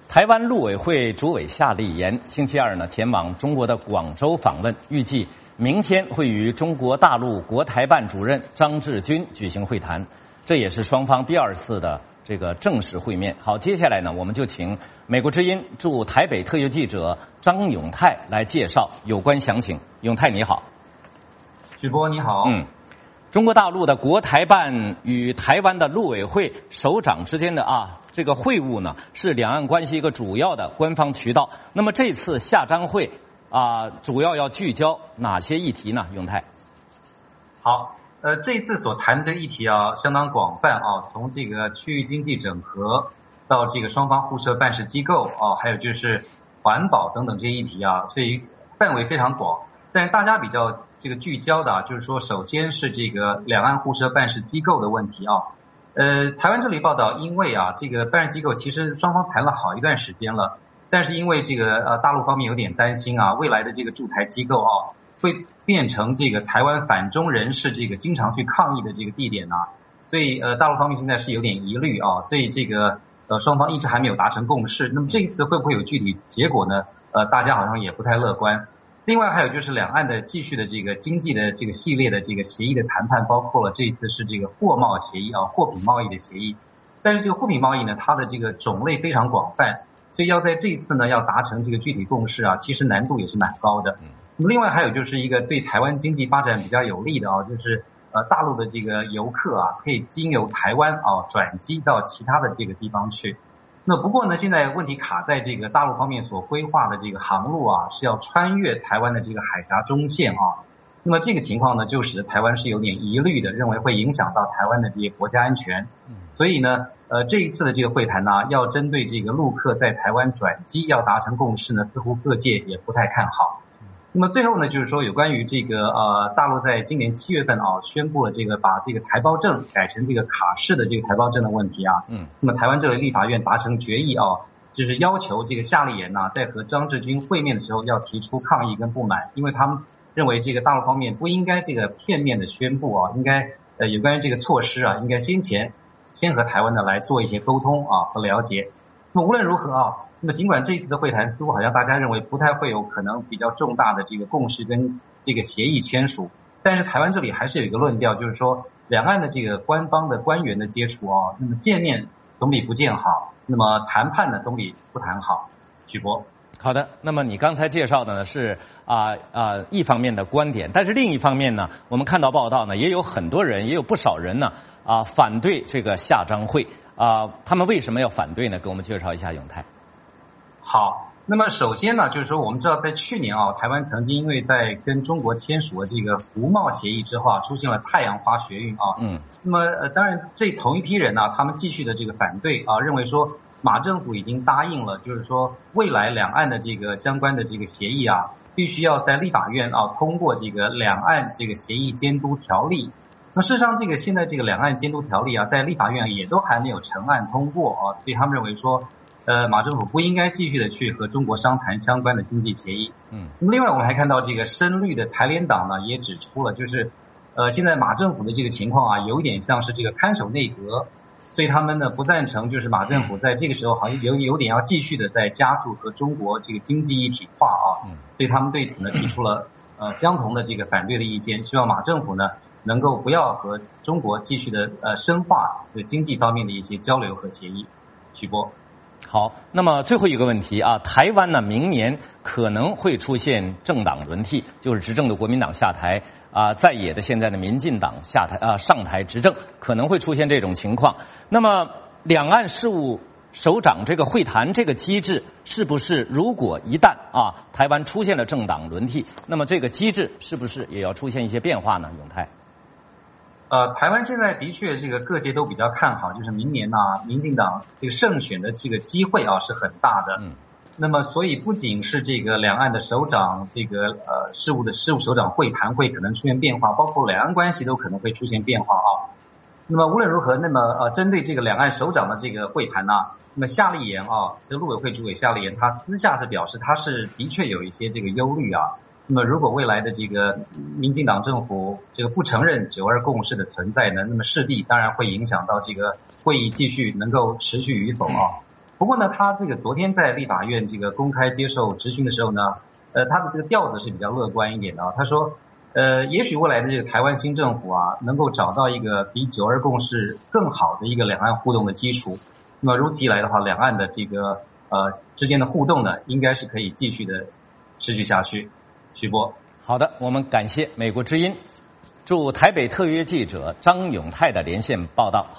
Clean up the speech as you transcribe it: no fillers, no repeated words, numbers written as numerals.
台湾陆委会主委夏立言星期二呢前往中国的广州访问，预计明天会与中国大陆国台办主任张志军举行会谈，这也是双方第二次的这个正式会面。好，接下来呢，我们就请美国之音驻台北特约记者张永泰来介绍有关详情。永泰你好。 许波你好。 中国大陆的国台办与台湾的陆委会首长之间的这个会晤呢，是两岸关系一个主要的官方渠道。那么这次夏张会主要聚焦哪些议题呢？永泰。 好，这一次所谈的这个议题相当广泛从这个区域经济整合到这个双方互设办事机构还有就是环保等等这些议题所以范围非常广。但是大家比较这个聚焦的就是说，首先是这个两岸互设办事机构的问题台湾这里报道，因为这个办事机构其实双方谈了好一段时间了，但是因为这个大陆方面有点担心未来的这个驻台机构会变成这个台湾反中人士这个经常去抗议的这个地点所以大陆方面现在是有点疑虑所以这个双方一直还没有达成共识。那么这一次会不会有具体结果呢？大家好像也不太乐观。另外还有就是两岸的继续的这个经济的这个系列的这个协议的谈判，包括了这一次是这个货贸协议货品贸易的协议。但是这个货品贸易呢，它的这个种类非常广泛，所以要在这一次呢要达成这个具体共识其实难度也是蛮高的。那么另外还有就是一个对台湾经济发展比较有利的就是大陆的这个游客可以经由台湾转机到其他的这个地方去。那不过呢，现在问题卡在这个大陆方面所规划的这个航路是要穿越台湾的这个海峡中线那么这个情况呢，就使得台湾是有点疑虑的，认为会影响到台湾的这些国家安全。所以呢，这一次的这个会谈要针对这个陆客在台湾转机要达成共识呢，似乎各界也不太看好。那么最后呢，就是说有关于这个大陆在今年7月份宣布了这个把这个台胞证改成这个卡式的这个台胞证的问题那么台湾这个立法院达成决议就是要求这个夏立言在和张志军会面的时候要提出抗议跟不满，因为他们认为这个大陆方面不应该这个片面的宣布应该有关于这个措施应该先和台湾的来做一些沟通和了解。那么无论如何那么尽管这一次的会谈似乎好像大家认为不太会有可能比较重大的这个共识跟这个协议签署，但是台湾这里还是有一个论调，就是说两岸的这个官方的官员的接触那么见面总比不见好，那么谈判呢总比不谈好。许博。 好的，那么你刚才介绍的呢是一方面的观点，但是另一方面呢，我们看到报道呢，也有很多人，也有不少人呢反对这个夏张会他们为什么要反对呢？给我们介绍一下，永泰。 好，那么首先呢，就是说我们知道在去年台湾曾经因为在跟中国签署了这个服贸协议之后出现了太阳花学运那么当然这同一批人他们继续的这个反对认为说马政府已经答应了，就是说未来两岸的这个相关的这个协议必须要在立法院通过这个两岸这个协议监督条例。那事实上这个现在这个两岸监督条例在立法院也都还没有成案通过所以他们认为说马政府不应该继续的去和中国商谈相关的经济协议。那么另外我们还看到这个深绿的台联党呢也指出了，就是现在马政府的这个情况有一点像是这个看守内阁，所以他们呢不赞成就是马政府在这个时候好像有点要继续的在加速和中国这个经济一体化所以他们对此呢提出了相同的这个反对的意见，希望马政府呢能够不要和中国继续的深化经济方面的一些交流和协议。许波。 好，那么最后一个问题台湾呢明年可能会出现政党轮替，就是执政的国民党下台在野的现在的民进党下台上台执政，可能会出现这种情况。那么两岸事务首长这个会谈这个机制是不是如果一旦台湾出现了政党轮替，那么这个机制是不是也要出现一些变化呢？永泰。 台湾现在的确这个各界都比较看好，就是明年民进党这个胜选的这个机会是很大的。那么所以不仅是这个两岸的首长这个事务首长会谈会可能出现变化，包括两岸关系都可能会出现变化那么无论如何，那么针对这个两岸首长的这个会谈那么夏立言这个陆委会主委夏立言他私下是表示他是的确有一些这个忧虑那么如果未来的这个民进党政府这个不承认9·2共识的存在呢，那么势必当然会影响到这个会议继续能够持续与否不过呢，他这个昨天在立法院这个公开接受质询的时候呢，他的这个调子是比较乐观一点的啊。他说，也许未来的这个台湾新政府啊，能够找到一个比9·2共识更好的一个两岸互动的基础。那么如此一来的话，两岸的这个之间的互动呢，应该是可以继续的持续下去。徐波， 好的，我们感谢美国之音驻台北特约记者张永泰的连线报道。